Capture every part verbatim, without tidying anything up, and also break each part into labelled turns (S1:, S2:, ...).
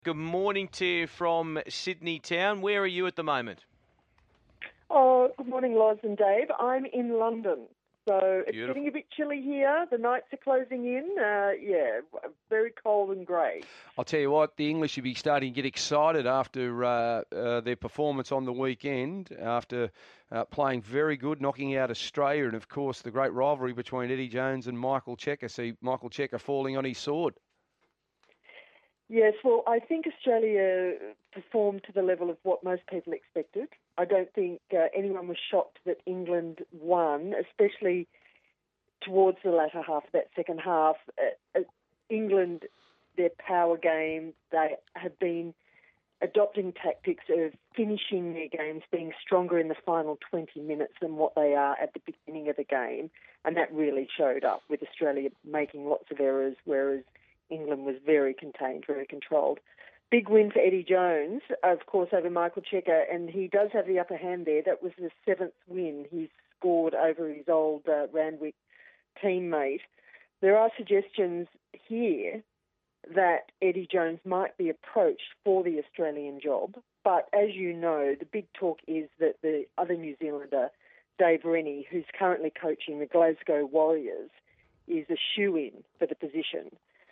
S1: Good morning to you from Sydney town. Where are you at the moment?
S2: Oh, good morning, Loz and Dave. I'm in London. So it's
S1: Beautiful.
S2: getting a bit chilly here. The nights are closing in. Uh, yeah, very cold and grey.
S3: I'll tell you what, the English should be starting to get excited after uh, uh, their performance on the weekend, after uh, playing very good, knocking out Australia, and of course the great rivalry between Eddie Jones and Michael Cheika. See Michael Cheika falling on his sword.
S2: Yes, well, I think Australia performed to the level of what most people expected. I don't think uh, anyone was shocked that England won, especially towards the latter half of that second half. Uh, uh, England, their power game, they have been adopting tactics of finishing their games, being stronger in the final twenty minutes than what they are at the beginning of the game. And that really showed up with Australia making lots of errors, whereas England was very contained, very controlled. Big win for Eddie Jones, of course, over Michael Cheika, and he does have the upper hand there. That was the seventh win he's scored over his old uh, Randwick teammate. There are suggestions here that Eddie Jones might be approached for the Australian job, but as you know, the big talk is that the other New Zealander, Dave Rennie, who's currently coaching the Glasgow Warriors, is a shoo-in for the position.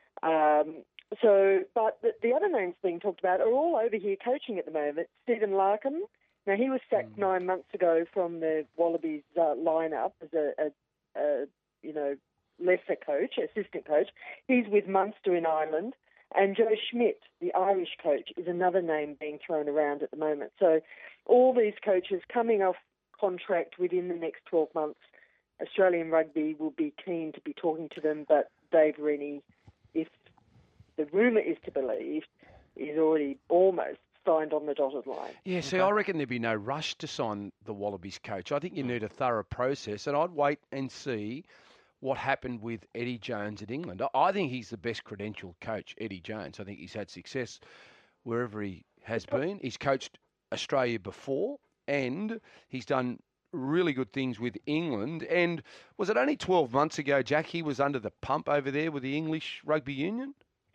S2: Um, so, but the, the other names being talked about are all over here coaching at the moment. Stephen Larkham, now he was sacked mm. nine months ago from the Wallabies uh, lineup as a, a, a, you know, lesser coach, assistant coach. He's with Munster in Ireland. And Joe Schmidt, the Irish coach, is another name being thrown around at the moment. So all these coaches coming off contract within the next twelve months, Australian rugby will be keen to be talking to them, but Dave Rennie, if the rumour is to believe, is already almost signed on the dotted line.
S3: Yeah, see, okay. I reckon there'd be no rush to sign the Wallabies coach. I think you need a thorough process, and I'd wait and see what happened with Eddie Jones at England. I think he's the best credentialed coach, Eddie Jones. I think he's had success wherever he has been. He's coached Australia before, and he's done really good things with England. And was it only twelve months ago, Jack, he was under the pump over there with the English Rugby Union?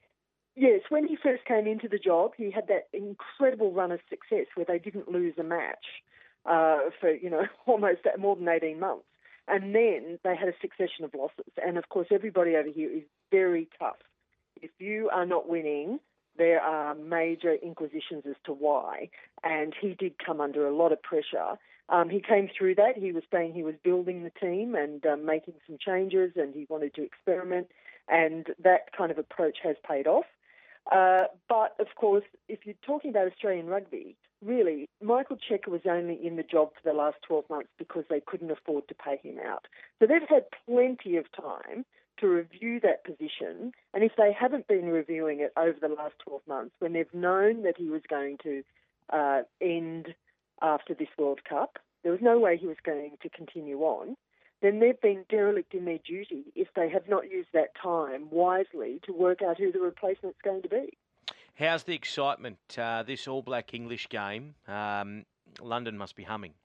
S2: Yes, when he first came into the job, he had that incredible run of success where they didn't lose a match uh, for, you know, almost more than eighteen months. And then they had a succession of losses. And, of course, everybody over here is very tough. If you are not winning, there are major inquisitions as to why. And he did come under a lot of pressure. Um, he came through that. He was saying he was building the team and um, making some changes, and he wanted to experiment. And that kind of approach has paid off. Uh, but, of course, if you're talking about Australian rugby, really, Michael Cheika was only in the job for the last twelve months because they couldn't afford to pay him out. So they've had plenty of time to review that position. And if they haven't been reviewing it over the last twelve months, when they've known that he was going to uh, end after this World Cup, there was no way he was going to continue on, then they've been derelict in their duty if they have not used that time wisely to work out who the replacement's going to be.
S1: How's the excitement, uh, this All Black English game? Um, London must be humming.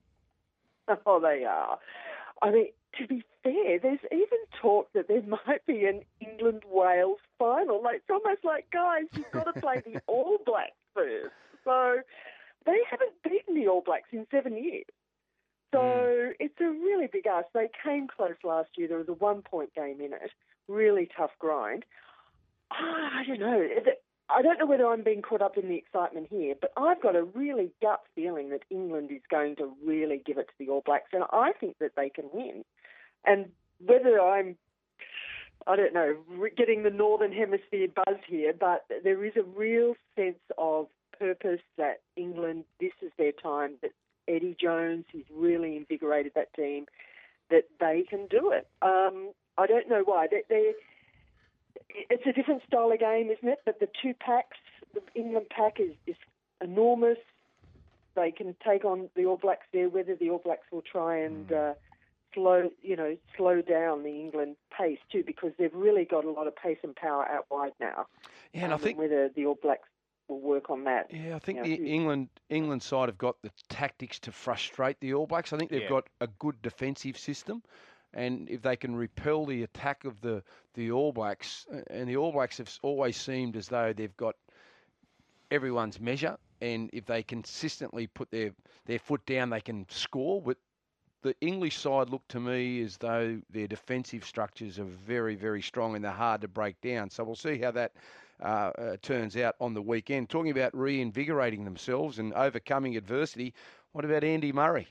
S2: Oh, they are. I mean, to be fair, there's even talk that there might be an England-Wales final. Like, it's almost like, guys, you've got to play the All Blacks first. So they haven't beaten the All Blacks in seven years. So mm. it's a really big ask. They came close last year. There was a one-point game in it. Really tough grind. Oh, I don't know. I don't know whether I'm being caught up in the excitement here, but I've got a really gut feeling that England is going to really give it to the All Blacks, and I think that they can win. And whether I'm, I don't know, getting the Northern Hemisphere buzz here, but there is a real sense of purpose that England, this is their time, that Eddie Jones, he's really invigorated that team, that they can do it. Um, I don't know why. They, they're, it's a different style of game, isn't it? But the two packs, the England pack is, is enormous. They can take on the All Blacks there, whether the All Blacks will try and uh, slow, you know, slow down the England pace too, because they've really got a lot of pace and power out wide now.
S3: Yeah, and
S2: um,
S3: I think
S2: whether the All Blacks will work on that.
S3: Yeah, I think
S2: you know,
S3: the England England side have got the tactics to frustrate the All Blacks. I think they've yeah. got a good defensive system. And if they can repel the attack of the, the All Blacks, and the All Blacks have always seemed as though they've got everyone's measure, and if they consistently put their, their foot down, they can score. With the English side, look to me as though their defensive structures are very, very strong and they're hard to break down. So we'll see how that uh, uh, turns out on the weekend. Talking about reinvigorating themselves and overcoming adversity, what about Andy Murray?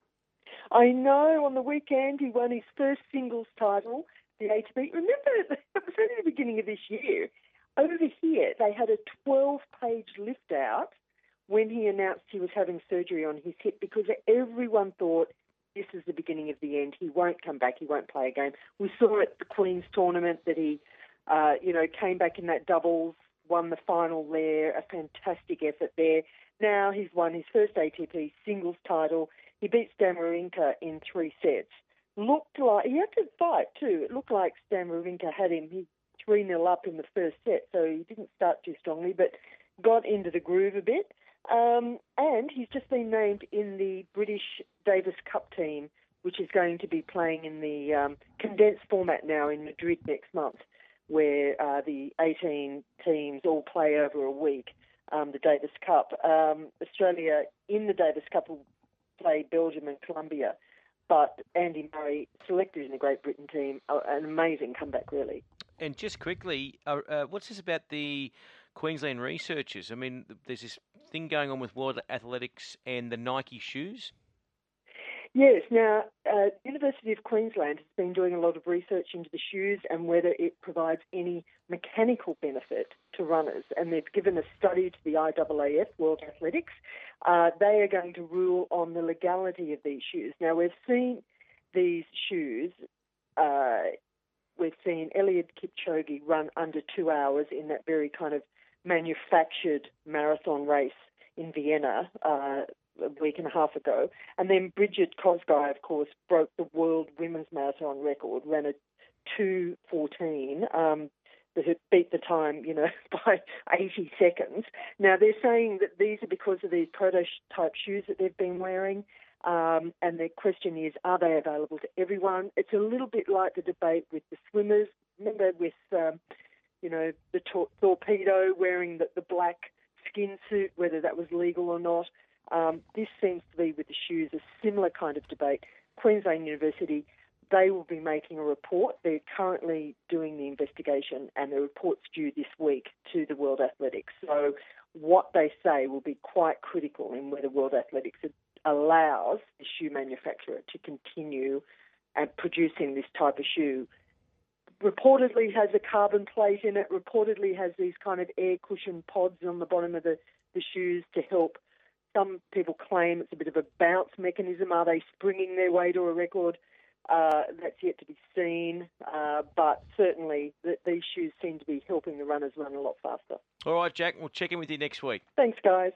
S2: I know, on the weekend he won his first singles title, the A T P. Remember, it was only the beginning of this year. Over here, they had a twelve-page lift out when he announced he was having surgery on his hip, because everyone thought this is the beginning of the end. He won't come back. He won't play a game. We saw at the Queen's tournament that he, uh, you know, came back in that doubles, won the final there, a fantastic effort there. Now he's won his first A T P singles title. He beat Stan Wawrinka in three sets. Looked like, he had to fight too. It looked like Stan Wawrinka had him. He three nil up in the first set, so he didn't start too strongly, but got into the groove a bit. Um, and he's just been named in the British Davis Cup team, which is going to be playing in the um, condensed format now in Madrid next month, where uh, the eighteen teams all play over a week, um, the Davis Cup. Um, Australia in the Davis Cup will play Belgium and Colombia, but Andy Murray selected in the Great Britain team, uh, an amazing comeback, really.
S1: And just quickly, uh, uh, what's this about the Queensland researchers? I mean, there's this thing going on with World Athletics and the Nike shoes.
S2: Yes. Now, uh, University of Queensland has been doing a lot of research into the shoes and whether it provides any mechanical benefit to runners. And they've given a study to the I A A F, World Athletics. Uh, they are going to rule on the legality of these shoes. Now, we've seen these shoes... Uh, We've seen Eliud Kipchoge run under two hours in that very kind of manufactured marathon race in Vienna uh, a week and a half ago. And then Bridget Kosgei, of course, broke the world women's marathon record, ran a two fourteen, um, that had beat the time, you know, by eighty seconds. Now, they're saying that these are because of these prototype shoes that they've been wearing. Um, and the question is, are they available to everyone? It's a little bit like the debate with the swimmers. Remember with, um, you know, the tor- torpedo wearing the, the black skin suit, whether that was legal or not. Um, this seems to be with the shoes a similar kind of debate. Queensland University, they will be making a report. They're currently doing the investigation, and the report's due this week to the World Athletics. So what they say will be quite critical in whether World Athletics allows the shoe manufacturer to continue at producing this type of shoe. Reportedly has a carbon plate in it, reportedly has these kind of air cushion pods on the bottom of the, the shoes to help. Some people claim it's a bit of a bounce mechanism. Are they springing their way to a record? Uh, that's yet to be seen, uh, but certainly the, these shoes seem to be helping the runners run a lot faster.
S1: All right, Jack, we'll check in with you next week.
S2: Thanks, guys.